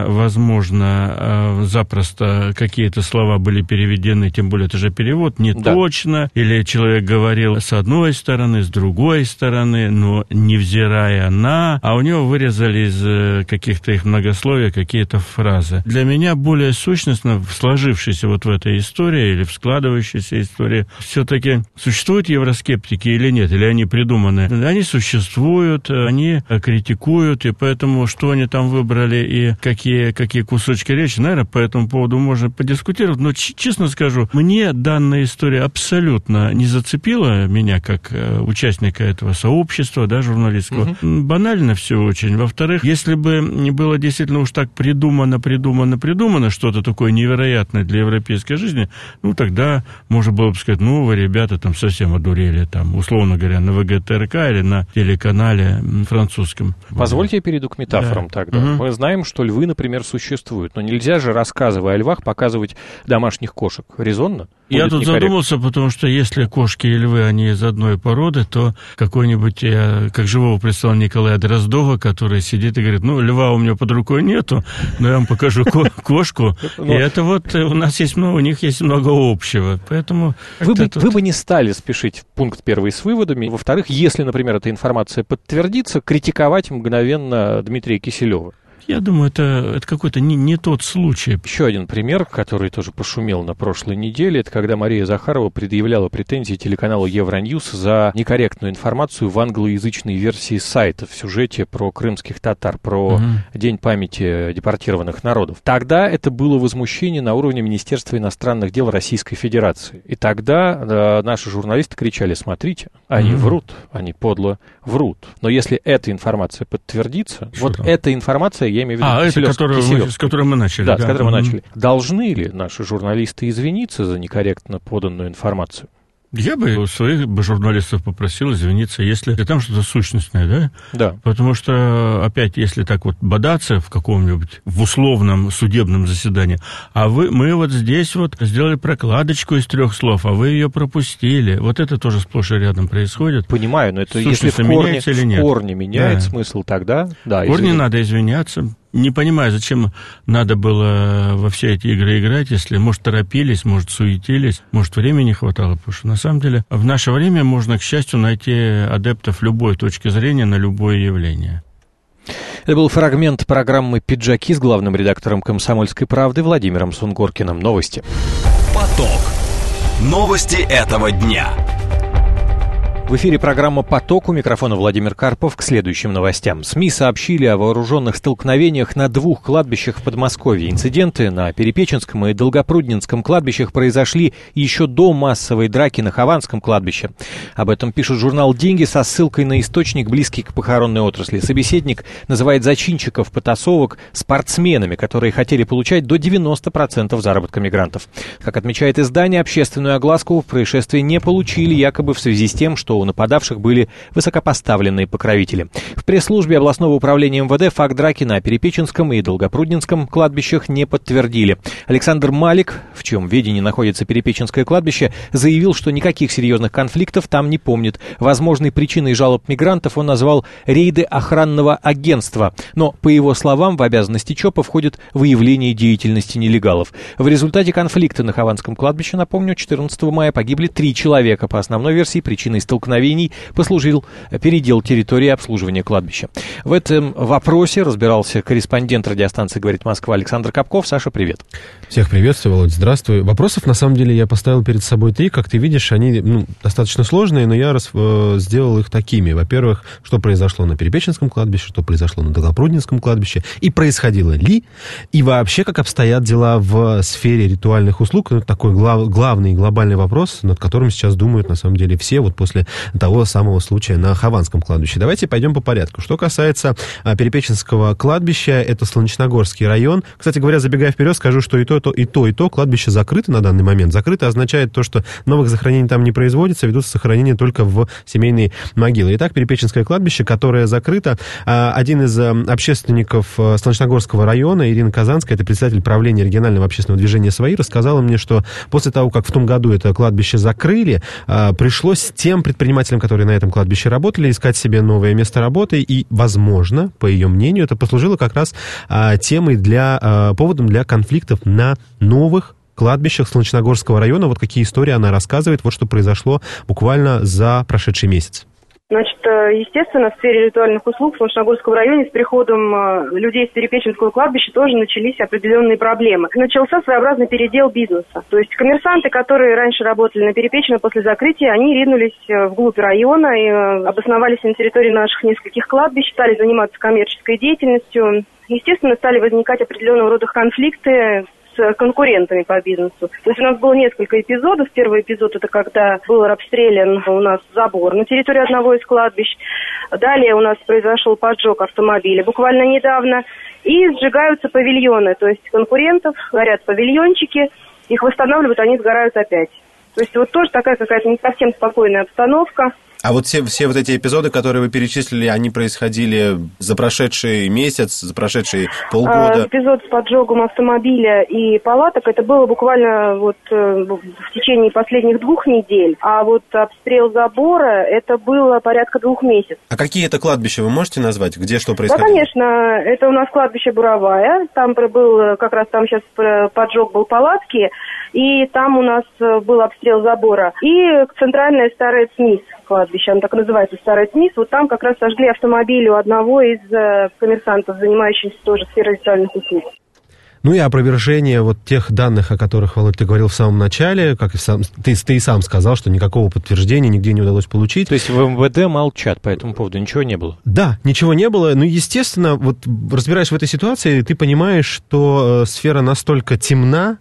возможно, запросто какие-то слова были переведены, тем более это же перевод, не да. точно, или человек говорил с одной стороны, с другой стороны, но невзирая на, а у него вырезали из каких-то их многословий какие-то фразы. Для меня более сущностно в сложившейся вот в этой истории или в складывающейся истории все-таки существуют евроскептики или нет, или они придуманы. Они существуют, они критикуют, и поэтому, что они там выбрали и какие, какие кусочки речи, наверное, по этому поводу можно подискутировать, но, честно скажу, мне данная история абсолютно не зацепила меня как участника этого сообщества, да, журналистского. Угу. Банально все очень. Во-вторых, если бы не было действительно уж так придумано, придумано, придумано что-то такое невероятное для европейской жизни, ну, тогда можно было бы сказать, ну, вы, ребята, там совсем одурели, там, условно говоря, на вэ гэ тэ эр ка или на телеканале французском. Позвольте я перейду к метафорам да. тогда. Угу. Мы знаем, что львы, например, существуют, но нельзя же, рассказывая о львах, показывать домашних кошек. Резонно? Я Будет тут некорректно. Задумался, потому что если кошки и львы, они из одной породы, то какой-нибудь, я как живого представил Николая Дроздова, который сидит и говорит, ну, льва у меня под рукой нету, но я вам покажу кошку. И это вот у нас есть много, у них есть много общего. Поэтому вы бы, тут... вы бы не стали спешить в пункт первый с выводами. Во-вторых, если, например, эта информация подтвердится, критиковать мгновенно Дмитрия Киселева. Я думаю, это, это какой-то не, не тот случай. Еще один пример, который тоже пошумел на прошлой неделе, это когда Мария Захарова предъявляла претензии телеканалу Евроньюз за некорректную информацию в англоязычной версии сайта в сюжете про крымских татар, про угу. День памяти депортированных народов. Тогда это было возмущение на уровне Министерства иностранных дел Российской Федерации. И тогда э, наши журналисты кричали, смотрите, они угу. врут, они подло врут. Но если эта информация подтвердится, Что вот там? Эта информация, я имею в виду а, это, которую вы, с которой мы начали. Да, да. с которой mm-hmm. мы начали. Должны ли наши журналисты извиниться за некорректно поданную информацию? Я бы у своих бы журналистов попросил извиниться, если там что-то сущностное, да? Да. Потому что, опять, если так вот бодаться в каком-нибудь, в условном судебном заседании, а вы, мы вот здесь вот сделали прокладочку из трех слов, а вы ее пропустили. Вот это тоже сплошь и рядом происходит. Понимаю, но это если в корне, или нет? в корне меняет да. смысл, тогда да. В корне извини. надо извиняться. Не понимаю, зачем надо было во все эти игры играть, если, может, торопились, может, суетились, может, времени не хватало, потому что, на самом деле, в наше время можно, к счастью, найти адептов любой точки зрения на любое явление. Это был фрагмент программы «Пиджаки» с главным редактором «Комсомольской правды» Владимиром Сунгоркиным. Новости. Поток. Новости этого дня. В эфире программа «Поток», у микрофона Владимир Карпов. К следующим новостям. СМИ сообщили о вооруженных столкновениях на двух кладбищах в Подмосковье. Инциденты на Перепеченском и Долгопрудненском кладбищах произошли еще до массовой драки на Хованском кладбище. Об этом пишет журнал «Деньги» со ссылкой на источник, близкий к похоронной отрасли. Собеседник называет зачинщиков потасовок спортсменами, которые хотели получать до девяноста процентов заработка мигрантов. Как отмечает издание, общественную огласку в происшествии не получили, якобы в связи с тем, что у нападавших были высокопоставленные покровители. В пресс-службе областного управления МВД факт драки на Перепеченском и Долгопрудненском кладбищах не подтвердили. Александр Малик, в чьем ведении находится Перепеченское кладбище, заявил, что никаких серьезных конфликтов там не помнит. Возможной причиной жалоб мигрантов он назвал рейды охранного агентства. Но, по его словам, в обязанности ЧОПа входит выявление деятельности нелегалов. В результате конфликта на Хованском кладбище, напомню, четырнадцатого мая погибли три человека. По основной версии, причиной столкновения послужил передел территории обслуживания кладбища. В этом вопросе разбирался корреспондент радиостанции «Говорит Москва» Александр Капков. Саша, привет. Всех приветствую, Володь, здравствуй. Вопросов, на самом деле, я поставил перед собой три. Как ты видишь, они ну, достаточно сложные, но я раз, э, сделал их такими. Во-первых, что произошло на Перепеченском кладбище, что произошло на Долгопрудненском кладбище, и происходило ли, и вообще, как обстоят дела в сфере ритуальных услуг. Это такой глав, главный глобальный вопрос, над которым сейчас думают, на самом деле, все вот после того самого случая на Хованском кладбище. Давайте пойдем по порядку. Что касается а, Перепеченского кладбища, это Солнечногорский район. Кстати говоря, забегая вперед, скажу, что и то, и то, и то, и то кладбище закрыто на данный момент. Закрыто означает то, что новых захоронений там не производится, ведутся захоронения только в семейные могилы. Итак, Перепеченское кладбище, которое закрыто, а, один из а, общественников а, Солнечногорского района, Ирина Казанская, это председатель правления регионального общественного движения «Свои», рассказала мне, что после того, как в том году это кладбище закрыли, а, пришлось тем предпринимателям, предпринимателям, которые на этом кладбище работали, искать себе новое место работы, и, возможно, по ее мнению, это послужило как раз а, темой для, а, поводом для конфликтов на новых кладбищах Солнечногорского района. Вот какие истории она рассказывает, вот что произошло буквально за прошедший месяц. Значит, естественно, в сфере ритуальных услуг в Солнечногорском районе с приходом людей с Перепеченского кладбища тоже начались определенные проблемы. Начался своеобразный передел бизнеса. То есть коммерсанты, которые раньше работали на Перепечено после закрытия, они ринулись вглубь района и обосновались на территории наших нескольких кладбищ, стали заниматься коммерческой деятельностью. Естественно, стали возникать определенного рода конфликты с конкурентами по бизнесу. То есть у нас было несколько эпизодов. Первый эпизод — это когда был обстрелян у нас забор на территории одного из кладбищ. Далее у нас произошел поджог автомобиля буквально недавно. И сжигаются павильоны. То есть конкурентов горят павильончики, их восстанавливают, они сгорают опять. То есть вот тоже такая какая-то не совсем спокойная обстановка. А вот все, все вот эти эпизоды, которые вы перечислили, они происходили за прошедший месяц, за прошедшие полгода? А, эпизод с поджогом автомобиля и палаток, это было буквально вот в течение последних двух недель. А вот обстрел забора, это было порядка двух месяцев. А какие это кладбища, вы можете назвать? Где что происходило? Да, конечно. Это у нас кладбище Буровая. Там был, как раз там сейчас поджог был палатки. И там у нас был обстрел забора. И центральная Старая Цмис кладбище, оно так называется, Старая Цмис. Вот там как раз сожгли автомобиль у одного из коммерсантов, занимающихся тоже сферой ритуальных услуг. Ну и опровержение вот тех данных, о которых, Володь, ты говорил в самом начале, как и сам, ты, ты и сам сказал, что никакого подтверждения нигде не удалось получить. То есть в МВД молчат по этому поводу, ничего не было? Да, ничего не было. Ну, естественно, вот разбираясь в этой ситуации, ты понимаешь, что э, сфера настолько темна,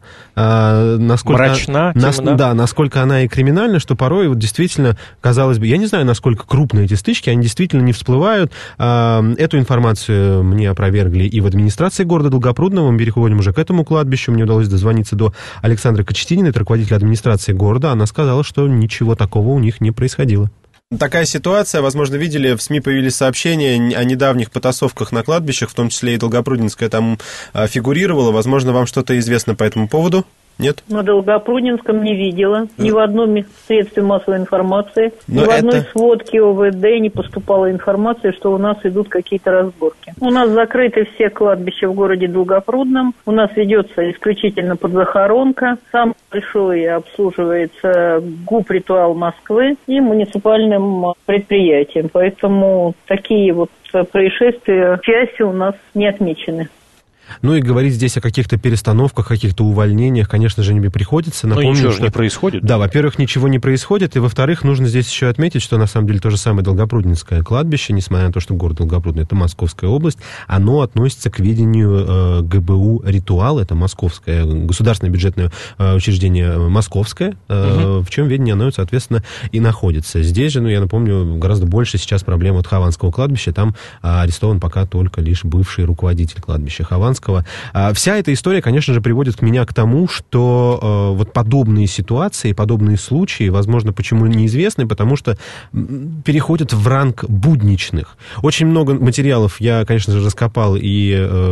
э, насколько... Мрачна, нас, темна. Да, насколько она и криминальна, что порой вот действительно, казалось бы, я не знаю, насколько крупные эти стычки, они действительно не всплывают. Э, эту информацию мне опровергли и в администрации города Долгопрудного. Мы переходим переходим уже к этому кладбищу. Мне удалось дозвониться до Александры Кочетининой, руководителя администрации города. Она сказала, что ничего такого у них не происходило. Такая ситуация, возможно, видели, в СМИ появились сообщения о недавних потасовках на кладбищах, в том числе и Долгопрудненская там фигурировала. Возможно, вам что-то известно по этому поводу? Нет? На Долгопрудненском не видела. Ни в одном средстве массовой информации, Но ни в это... одной сводке ОВД не поступала информация, что у нас идут какие-то разборки. У нас закрыты все кладбища в городе Долгопрудном. У нас ведется исключительно подзахоронка. Самое большое обслуживается ГУП «Ритуал Москвы» и муниципальным предприятием. Поэтому такие вот происшествия, к счастью, у нас не отмечены. Ну и говорить здесь о каких-то перестановках, каких-то увольнениях, конечно же, не приходится. Напомню, Но ничего что... же не происходит. Да, во-первых, ничего не происходит, и во-вторых, нужно здесь еще отметить, что на самом деле то же самое Долгопрудненское кладбище, несмотря на то, что город Долгопрудный — это Московская область, оно относится к ведению э, ГБУ «Ритуал», это Московское государственное бюджетное э, учреждение Московское, э, угу. в чем ведении оно, соответственно, и находится. Здесь же, ну, я напомню, гораздо больше сейчас проблема от Хованского кладбища, там э, арестован пока только лишь бывший руководитель кладбища Хованского. Вся эта история, конечно же, приводит меня к тому, что э, вот подобные ситуации, подобные случаи, возможно, почему неизвестны, потому что переходят в ранг будничных. Очень много материалов я, конечно же, раскопал и,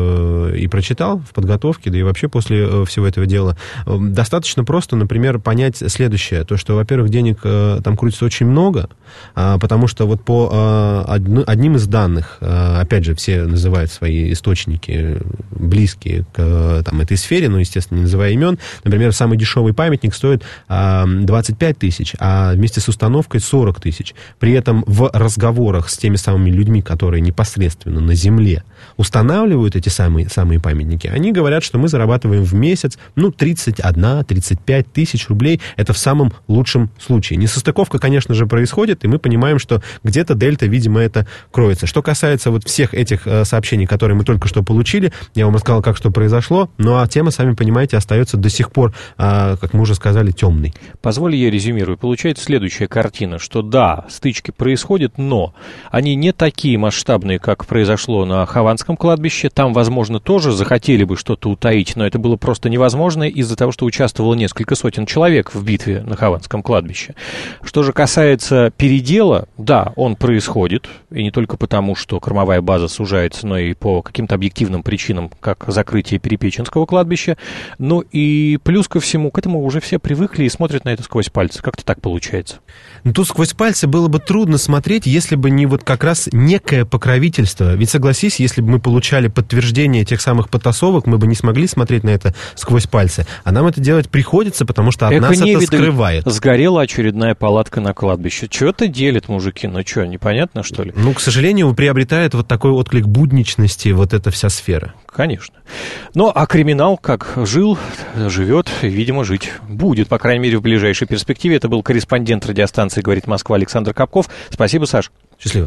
э, и прочитал в подготовке, да и вообще после э, всего этого дела. Э, достаточно просто, например, понять следующее. То, что, во-первых, денег э, там крутится очень много, э, потому что вот по э, одну, одним из данных, э, опять же, все называют свои источники близкие к там, этой сфере, но, естественно, не называя имен. Например, самый дешевый памятник стоит а, двадцать пять тысяч, а вместе с установкой сорок тысяч. При этом в разговорах с теми самыми людьми, которые непосредственно на земле устанавливают эти самые, самые памятники, они говорят, что мы зарабатываем в месяц, ну, тридцать один - тридцать пять тысяч рублей. Это в самом лучшем случае. Несостыковка, конечно же, происходит, и мы понимаем, что где-то дельта, видимо, это кроется. Что касается вот всех этих э, сообщений, которые мы только что получили, я вам рассказал, как что произошло, ну а тема, сами понимаете, остается до сих пор, а, как мы уже сказали, темной. Позволь, я резюмирую. Получается следующая картина, что да, стычки происходят, но они не такие масштабные, как произошло на Хованском кладбище. Там, возможно, тоже захотели бы что-то утаить, но это было просто невозможно из-за того, что участвовало несколько сотен человек в битве на Хованском кладбище. Что же касается передела, да, он происходит, и не только потому, что кормовая база сужается, но и по каким-то объективным причинам, как закрытие Перепеченского кладбища. Ну и плюс ко всему, к этому уже все привыкли и смотрят на это сквозь пальцы. Как-то так получается. Ну тут сквозь пальцы было бы трудно смотреть, если бы не вот как раз некое покровительство. Ведь согласись, если бы мы получали подтверждение тех самых потасовок, мы бы не смогли смотреть на это сквозь пальцы. А нам это делать приходится, потому что от Эко нас это скрывает. Сгорела очередная палатка на кладбище. Чего-то делят мужики, ну что, непонятно, что ли? Ну, к сожалению, приобретает вот такой отклик будничности вот эта вся сфера. Конечно. Ну, а криминал как жил, живет, видимо, жить будет, по крайней мере, в ближайшей перспективе. Это был корреспондент радиостанции «Говорит Москва» Александр Капков. Спасибо, Саш. Счастливо.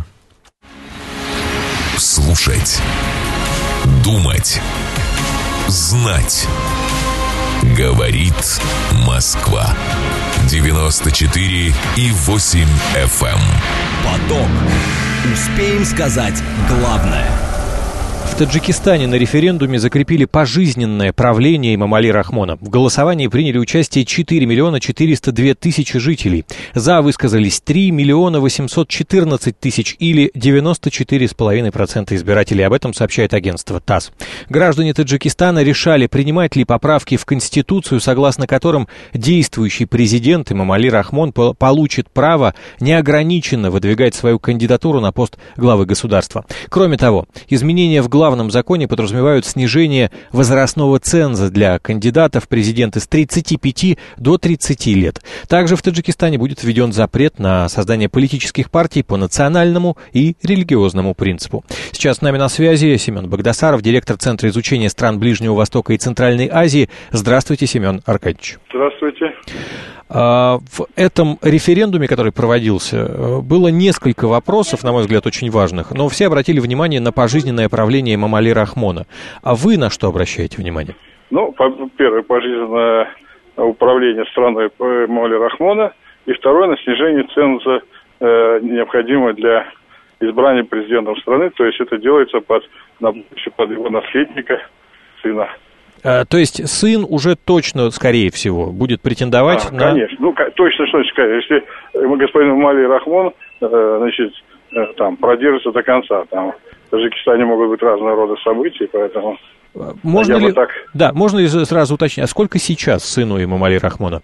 Слушать. Думать. Знать. Говорит Москва. девяносто четыре и восемь эф эм. Поток. Успеем сказать главное. В Таджикистане на референдуме закрепили пожизненное правление Эмомали Рахмона. В голосовании приняли участие четыре миллиона четыреста две тысячи жителей. За высказались три миллиона восемьсот четырнадцать тысяч или девяносто четыре целых пять десятых процента избирателей. Об этом сообщает агентство ТАСС. Граждане Таджикистана решали, принимать ли поправки в Конституцию, согласно которым действующий президент Эмомали Рахмон получит право неограниченно выдвигать свою кандидатуру на пост главы государства. Кроме того, изменения в главном В главном законе подразумевают снижение возрастного ценза для кандидатов в президенты с тридцати пяти до тридцати лет. Также в Таджикистане будет введен запрет на создание политических партий по национальному и религиозному принципу. Сейчас с нами на связи Семен Багдасаров, директор Центра изучения стран Ближнего Востока и Центральной Азии. Здравствуйте, Семен Аркадьевич. Здравствуйте. В этом референдуме, который проводился, было несколько вопросов, на мой взгляд, очень важных, но все обратили внимание на пожизненное правление Эмомали Рахмона. А вы на что обращаете внимание? Ну, первое, пожизненное управление страной Эмомали Рахмона, и второе, на снижение ценза, э, необходимого для избрания президентом страны, то есть это делается под, под его наследника, сына. А, то есть сын уже точно, скорее всего, будет претендовать а, на... Конечно, ну, точно, что сказать. Если господин Эмомали Рахмон, значит, там, продержится до конца, там, в Таджикистане могут быть разного рода события, поэтому... Можно я ли... бы так... Да, можно ли сразу уточнить, а сколько сейчас сыну Эмомали Рахмона?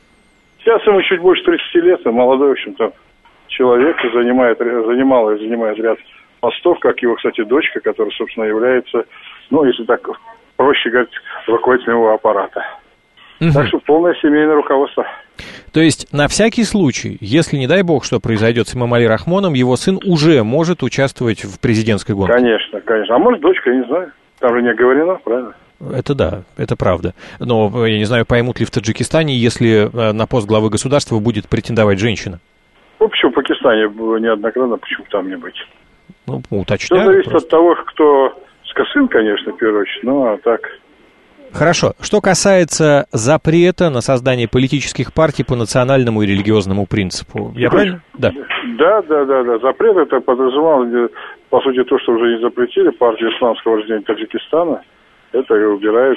Сейчас ему чуть больше тридцати лет, молодой, в общем-то, человек, занимает, занимал и занимает ряд постов, как его, кстати, дочка, которая, собственно, является, ну, если так проще говорить, руководителем его аппарата. Угу. Так что полное семейное руководство. То есть, на всякий случай, если, не дай бог, что произойдет с Эмомали Рахмоном, его сын уже может участвовать в президентской гонке? Конечно, конечно. А может, дочка, я не знаю. Там же не оговорено, правильно? Это да, это правда. Но, я не знаю, поймут ли в Таджикистане, если на пост главы государства будет претендовать женщина? Ну, почему в Пакистане было неоднократно, почему там не быть? Ну, уточняю. Все зависит просто. от того, кто сын, конечно, в первую очередь, ну, а так... Хорошо. Что касается запрета на создание политических партий по национальному и религиозному принципу, я правильно? Да. Да, да, да, да. Запрет это подразумевал, по сути, то, что уже не запретили, партию исламского рождения Таджикистана, это и убирают,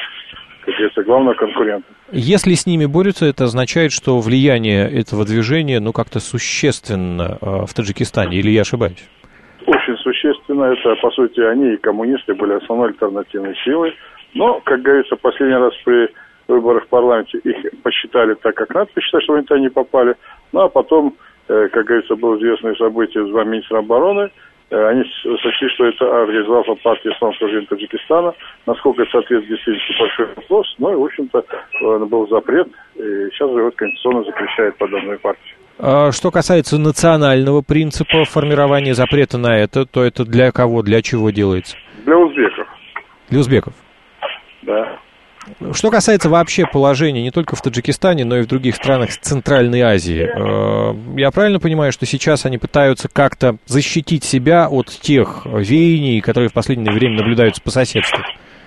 как говорится, главного конкурента. Если с ними борются, это означает, что влияние этого движения, ну, как-то существенно э, в Таджикистане, или я ошибаюсь? Очень существенно. Это, по сути, они и коммунисты были основной альтернативной силой. Но, как говорится, последний раз при выборах в парламенте их посчитали так, как надо посчитать, что они туда не попали. Ну, а потом, э, как говорится, было известное событие с вами министром обороны. Э, они сочли, что это организовала партия исламского режима Таджикистана. Насколько это соответствует действительности, большой вопрос. Ну, и, в общем-то, э, был запрет. И сейчас же вот конституционно запрещает подобную партию. А что касается национального принципа формирования запрета на это, то это для кого, для чего делается? Для узбеков. Для узбеков? Да. Что касается вообще положения не только в Таджикистане, но и в других странах Центральной Азии, я правильно понимаю, что сейчас они пытаются как-то защитить себя от тех веяний, которые в последнее время наблюдаются по соседству?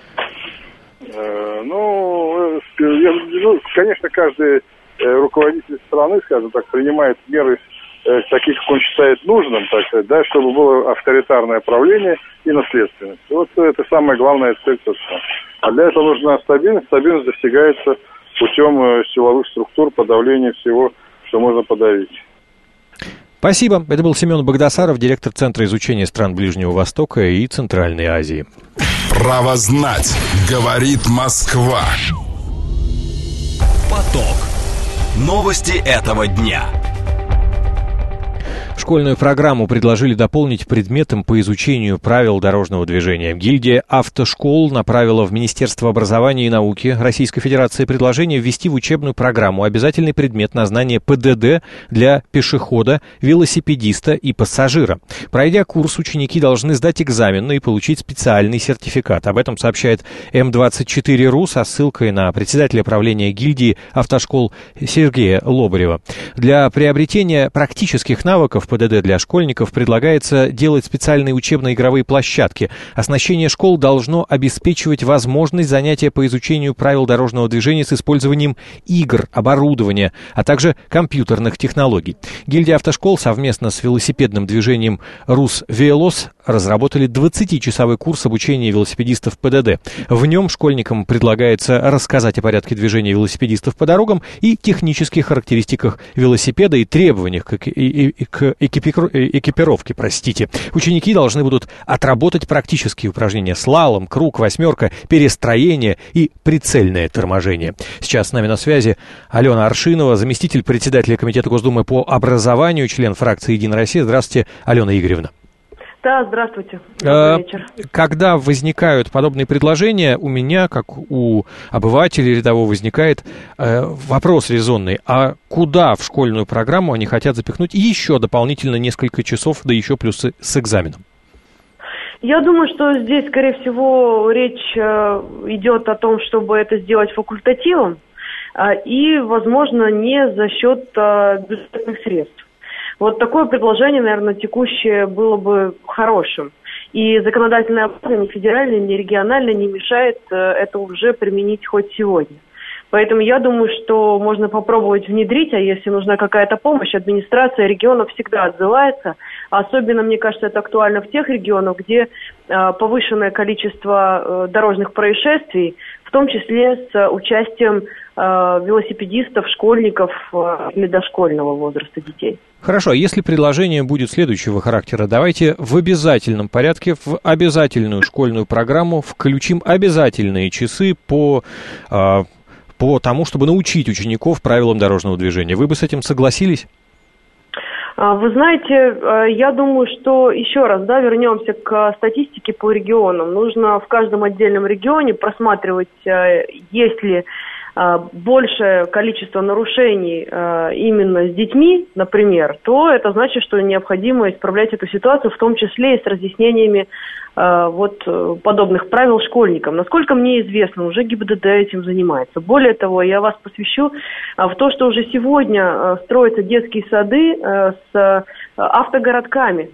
Ну, ну, конечно, каждый руководитель страны, скажем так, принимает меры таких, как он считает нужным, так сказать, да, чтобы было авторитарное правление и наследственность. Вот это самая главная цель. А для этого нужна стабильность. Стабильность достигается путем силовых структур, подавления всего, что можно подавить. Спасибо. Это был Семен Багдасаров, директор Центра изучения стран Ближнего Востока и Центральной Азии. Право знать, говорит Москва. Поток. Новости этого дня. Школьную программу предложили дополнить предметом по изучению правил дорожного движения. Гильдия автошкол направила в Министерство образования и науки Российской Федерации предложение ввести в учебную программу обязательный предмет на знание ПДД для пешехода, велосипедиста и пассажира. Пройдя курс, ученики должны сдать экзамен и получить специальный сертификат. Об этом сообщает эм двадцать четыре ру со ссылкой на председателя правления гильдии автошкол Сергея Лобарева. Для приобретения практических навыков ПДД для школьников предлагается делать специальные учебно-игровые площадки. Оснащение школ должно обеспечивать возможность занятия по изучению правил дорожного движения с использованием игр, оборудования, а также компьютерных технологий. Гильдия автошкол совместно с велосипедным движением «Рус-Велос» разработали двадцатичасовой курс обучения велосипедистов ПДД. В нем школьникам предлагается рассказать о порядке движения велосипедистов по дорогам и технических характеристиках велосипеда и требованиях к, и, и, к экипировке. Простите. Ученики должны будут отработать практические упражнения: слалом, круг, восьмерка, перестроение и прицельное торможение. Сейчас с нами на связи Алена Аршинова, заместитель председателя Комитета Госдумы по образованию, член фракции «Единая Россия». Здравствуйте, Алена Игоревна. Да, здравствуйте. Добрый вечер. Когда возникают подобные предложения, у меня, как у обывателя рядового, возникает э, вопрос резонный. А куда в школьную программу они хотят запихнуть еще дополнительно несколько часов, да еще плюс с экзаменом? Я думаю, что здесь, скорее всего, речь э, идет о том, чтобы это сделать факультативом э, и, возможно, не за счет э, бюджетных средств. Вот такое предложение, наверное, текущее было бы хорошим. И законодательная база ни федеральная, ни региональная не мешает это уже применить хоть сегодня. Поэтому я думаю, что можно попробовать внедрить, а если нужна какая-то помощь, администрация региона всегда отзывается Особенно, мне кажется, это актуально в тех регионах, где повышенное количество дорожных происшествий, в том числе с участием велосипедистов, школьников или дошкольного возраста детей. Хорошо, а если предложение будет следующего характера, давайте в обязательном порядке, в обязательную школьную программу включим обязательные часы по, по тому, чтобы научить учеников правилам дорожного движения. Вы бы с этим согласились? Вы знаете, я думаю, что еще раз, да, вернемся к статистике по регионам. Нужно в каждом отдельном регионе просматривать, есть ли большее количество нарушений именно с детьми, например, то это значит, что необходимо исправлять эту ситуацию, в том числе и с разъяснениями вот подобных правил школьникам. Насколько мне известно, уже ГИБДД этим занимается. Более того, я вас посвящу в то, что уже сегодня строятся детские сады с автогородками.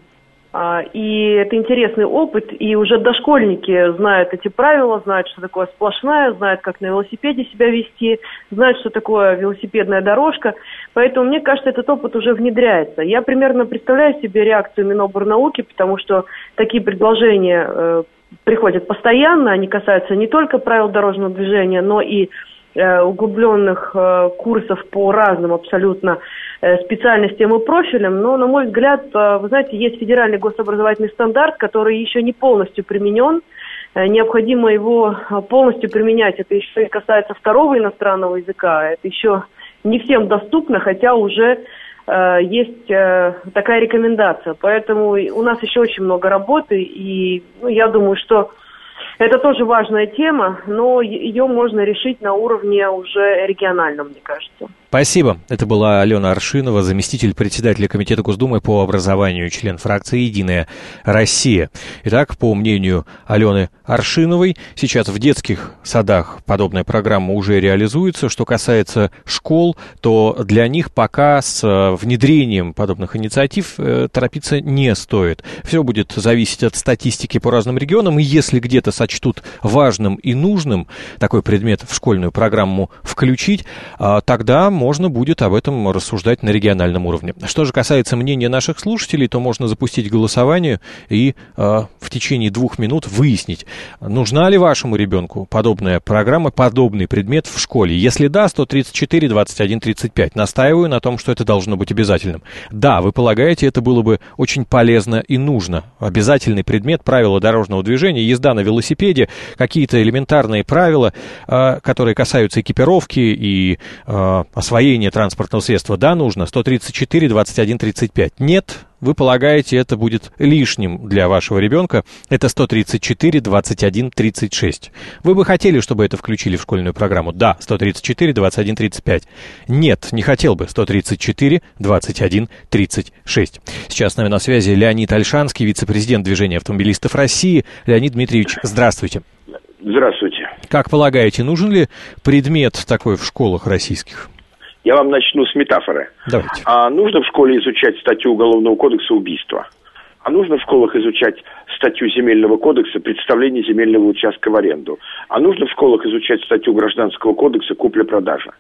И это интересный опыт, и уже дошкольники знают эти правила, знают, что такое сплошная, знают, как на велосипеде себя вести, знают, что такое велосипедная дорожка. Поэтому, мне кажется, этот опыт уже внедряется. Я примерно представляю себе реакцию Миноборнауки, потому что такие предложения э, приходят постоянно, они касаются не только правил дорожного движения, но и э, углубленных э, курсов по разным абсолютно специальностям и профилям, но, на мой взгляд, вы знаете, есть федеральный гособразовательный стандарт, который еще не полностью применен. Необходимо его полностью применять. Это еще и касается второго иностранного языка. Это еще не всем доступно, хотя уже э, есть э, такая рекомендация. Поэтому у нас еще очень много работы, и ну, я думаю, что это тоже важная тема, но ее можно решить на уровне уже региональном, мне кажется. Спасибо. Это была Алена Аршинова, заместитель председателя Комитета Госдумы по образованию, член фракции «Единая Россия». Итак, по мнению Алены Аршиновой, сейчас в детских садах подобная программа уже реализуется. Что касается школ, то для них пока с внедрением подобных инициатив торопиться не стоит. Все будет зависеть от статистики по разным регионам, и если где-то сочтут важным и нужным такой предмет в школьную программу включить, тогда можно будет об этом рассуждать на региональном уровне. Что же касается мнения наших слушателей, то можно запустить голосование и э, в течение двух минут выяснить, нужна ли вашему ребенку подобная программа, подобный предмет в школе. Если да, сто тридцать четыре двадцать один тридцать пять. Настаиваю на том, что это должно быть обязательным. Да, вы полагаете, это было бы очень полезно и нужно. Обязательный предмет, правила дорожного движения, езда на велосипеде, какие-то элементарные правила, э, которые касаются экипировки и э, освоение транспортного средства, да, нужно, сто тридцать четыре двадцать один тридцать пять. Нет, вы полагаете, это будет лишним для вашего ребенка, это сто тридцать четыре двадцать один тридцать шесть. Вы бы хотели, чтобы это включили в школьную программу? Да, сто тридцать четыре двадцать один тридцать пять. Нет, не хотел бы, сто тридцать четыре двадцать один тридцать шесть. Сейчас с нами на связи Леонид Ольшанский, вице-президент Движения автомобилистов России. Леонид Дмитриевич, здравствуйте. Здравствуйте. Как полагаете, нужен ли предмет такой в школах российских? Я вам начну с метафоры. Давайте. А нужно в школе изучать статью Уголовного кодекса убийства? А нужно в школах изучать статью Земельного кодекса представление земельного участка в аренду? А нужно в школах изучать статью Гражданского кодекса купля-продажа?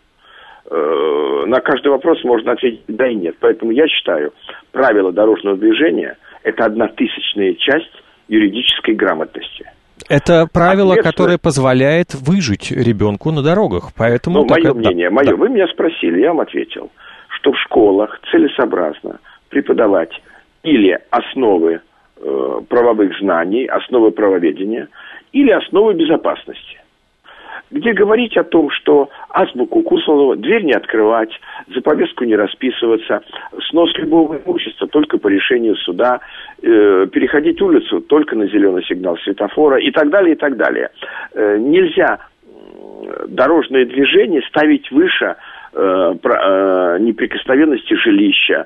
Э-э- на каждый вопрос можно ответить да и нет. Поэтому я считаю, правила дорожного движения – это одна тысячная часть юридической грамотности. Это правило, которое позволяет выжить ребенку на дорогах. Поэтому ну, так... мое мнение, мое. Да. Вы меня спросили, я вам ответил, что в школах целесообразно преподавать или основы э, правовых знаний, основы правоведения, или основы безопасности. Где говорить о том, что азбуку Курсунова дверь не открывать, за повестку не расписываться, снос любого имущества только по решению суда, э, переходить улицу только на зеленый сигнал светофора и так далее, и так далее. Э, нельзя дорожное движение ставить выше э, про, э, неприкосновенности жилища,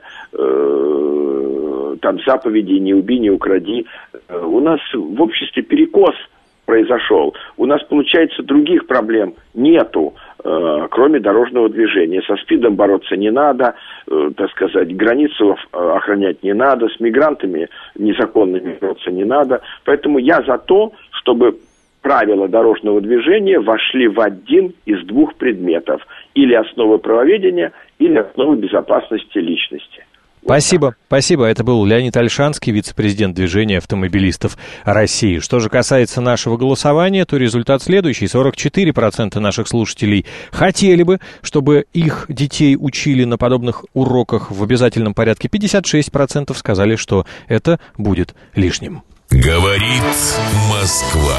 э, там заповеди «не убей, не укради». Э, у нас в обществе перекос произошел. У нас, получается, других проблем нету, э, кроме дорожного движения. Со СПИДом бороться не надо, э, так сказать, границу охранять не надо, с мигрантами незаконными бороться не надо. Поэтому я за то, чтобы правила дорожного движения вошли в один из двух предметов. Или основы правоведения, или основы безопасности личности. Спасибо, спасибо. Это был Леонид Ольшанский, вице-президент движения автомобилистов России. Что же касается нашего голосования, то результат следующий. сорок четыре процента наших слушателей хотели бы, чтобы их детей учили на подобных уроках в обязательном порядке. пятьдесят шесть процентов сказали, что это будет лишним. Говорит Москва.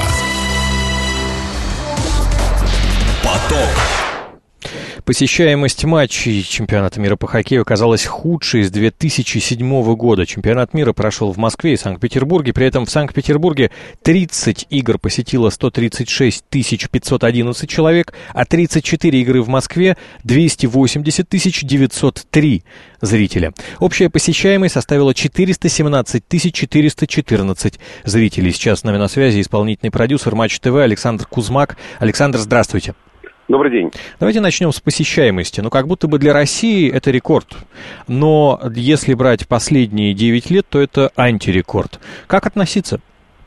Поток. Посещаемость матчей чемпионата мира по хоккею оказалась худшей с две тысячи седьмого года. Чемпионат мира прошел в Москве и Санкт-Петербурге. При этом в Санкт-Петербурге тридцать игр посетило сто тридцать шесть тысяч пятьсот одиннадцать человек, а тридцать четыре игры в Москве двести восемьдесят тысяч девятьсот три зрителя. Общая посещаемость составила четыреста семнадцать тысяч четыреста четырнадцать зрителей. Сейчас с нами на связи исполнительный продюсер Матч ТВ Александр Кузмак. Александр, здравствуйте. Добрый день. Давайте начнем с посещаемости. Ну, как будто бы для России это рекорд. Но если брать последние девять лет, то это антирекорд. Как относиться?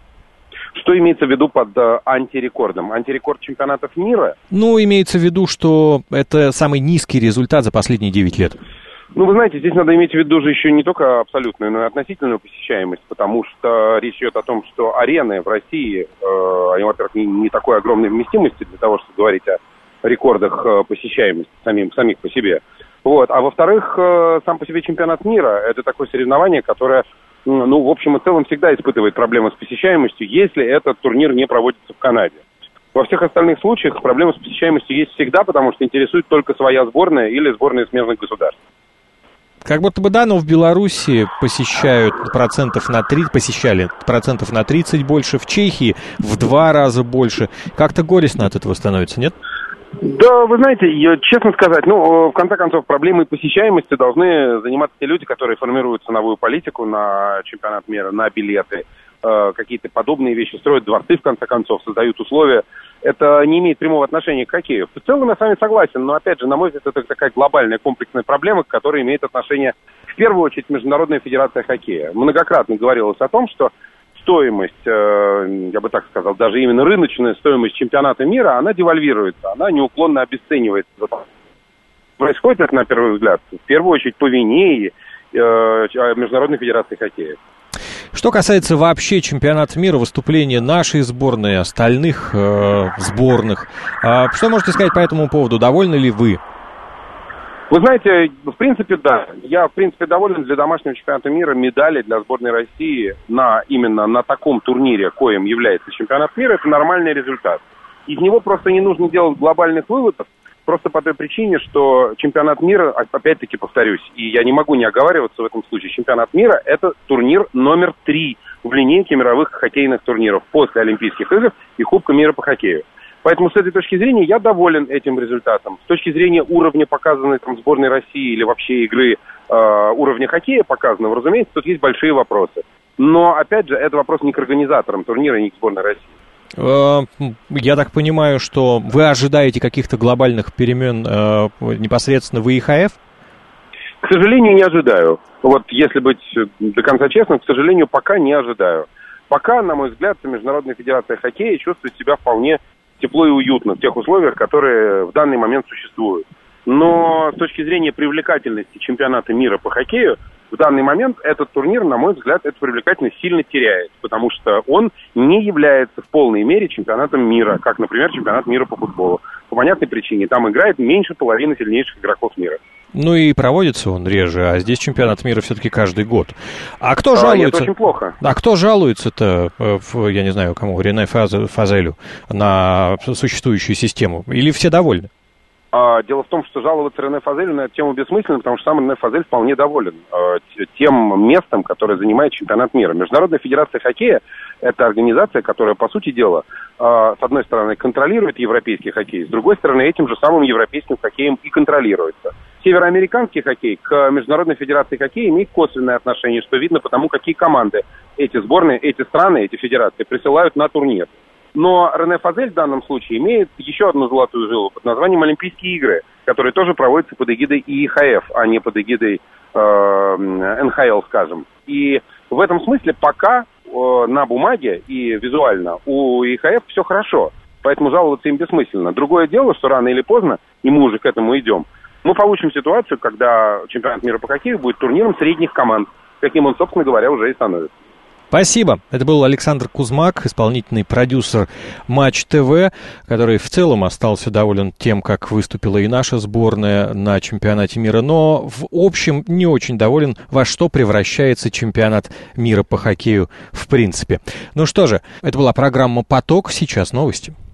Что имеется в виду под э, антирекордом? Антирекорд чемпионатов мира? Ну, имеется в виду, что это самый низкий результат за последние девять лет. Ну, вы знаете, здесь надо иметь в виду же еще не только абсолютную, но и относительную посещаемость, потому что речь идет о том, что арены в России, э, они, во-первых, не, не такой огромной вместимости для того, чтобы говорить о рекордах э, посещаемости самим, самих по себе. Вот. А во-вторых, э, сам по себе чемпионат мира – это такое соревнование, которое, ну, в общем и целом, всегда испытывает проблемы с посещаемостью, если этот турнир не проводится в Канаде. Во всех остальных случаях проблемы с посещаемостью есть всегда, потому что интересует только своя сборная или сборная смежных государств. Как будто бы да, но в Беларуси посещают процентов на три, посещали процентов на тридцать больше, в Чехии в два раза больше. Как-то горестно от этого становится, нет? Да, вы знаете, я, честно сказать, ну, в конце концов, проблемой посещаемости должны заниматься те люди, которые формируют ценовую политику на чемпионат мира, на билеты, э, какие-то подобные вещи, строят дворцы, в конце концов, создают условия. Это не имеет прямого отношения к хоккею. В целом я с вами согласен, но, опять же, на мой взгляд, это такая глобальная комплексная проблема, к которой имеет отношение, в первую очередь, Международная федерация хоккея. Многократно говорилось о том, что стоимость, э, я бы так сказал, даже именно рыночная стоимость чемпионата мира, она девальвируется, она неуклонно обесценивается. Происходит это, на первый взгляд, в первую очередь по вине э, Международной федерации хоккея. Что касается вообще чемпионата мира, выступления нашей сборной, остальных э, сборных, э, что можете сказать по этому поводу? Довольны ли вы? Вы знаете, в принципе, да. Я, в принципе, доволен. Для домашнего чемпионата мира медали для сборной России на, именно на таком турнире, коим является чемпионат мира, это нормальный результат. Из него просто не нужно делать глобальных выводов, просто по той причине, что чемпионат мира, опять-таки повторюсь, и я не могу не оговариваться в этом случае, чемпионат мира – это турнир номер три в линейке мировых хоккейных турниров после Олимпийских игр и Кубка мира по хоккею. Поэтому с этой точки зрения я доволен этим результатом. С точки зрения уровня, показанной там сборной России или вообще игры э, уровня хоккея показанного, разумеется, тут есть большие вопросы. Но, опять же, это вопрос не к организаторам турнира, не к сборной России. Я так понимаю, что вы ожидаете каких-то глобальных перемен э, непосредственно в И Х Ф? К сожалению, не ожидаю. Вот если быть до конца честным, к сожалению, пока не ожидаю. Пока, на мой взгляд, Международная федерация хоккея чувствует себя вполне тепло и уютно в тех условиях, которые в данный момент существуют. Но с точки зрения привлекательности чемпионата мира по хоккею, в данный момент этот турнир, на мой взгляд, эту привлекательность сильно теряет, потому что он не является в полной мере чемпионатом мира, как, например, чемпионат мира по футболу. По понятной причине, там играет меньше половины сильнейших игроков мира. Ну и проводится он реже, а здесь чемпионат мира все-таки каждый год. А кто а, жалуется? Это очень плохо. А кто жалуется-то, я не знаю, кому, Рене Фазелю, на существующую систему? Или все довольны? А, дело в том, что жаловаться Рене Фазелю на эту тему бессмысленно, потому что сам Рене Фазель вполне доволен э, тем местом, которое занимает чемпионат мира. Международная федерация хоккея – это организация, которая, по сути дела, э, с одной стороны, контролирует европейский хоккей, с другой стороны, этим же самым европейским хоккеем и контролируется. Североамериканский хоккей к Международной федерации хоккея имеет косвенное отношение, что видно потому, какие команды эти сборные, эти страны, эти федерации присылают на турнир. Но Рене Фазель в данном случае имеет еще одну золотую жилу под названием Олимпийские игры, которые тоже проводятся под эгидой И Х Ф, а не под эгидой э, Эн Х Л, скажем. И в этом смысле пока э, на бумаге и визуально у И Х Ф все хорошо, поэтому жаловаться им бессмысленно. Другое дело, что рано или поздно, и мы уже к этому идем, мы получим ситуацию, когда чемпионат мира по хоккею будет турниром средних команд, каким он, собственно говоря, уже и становится. Спасибо. Это был Александр Кузмак, исполнительный продюсер Матч ТВ, который в целом остался доволен тем, как выступила и наша сборная на чемпионате мира, но в общем не очень доволен, во что превращается чемпионат мира по хоккею в принципе. Ну что же, это была программа «Поток». Сейчас новости.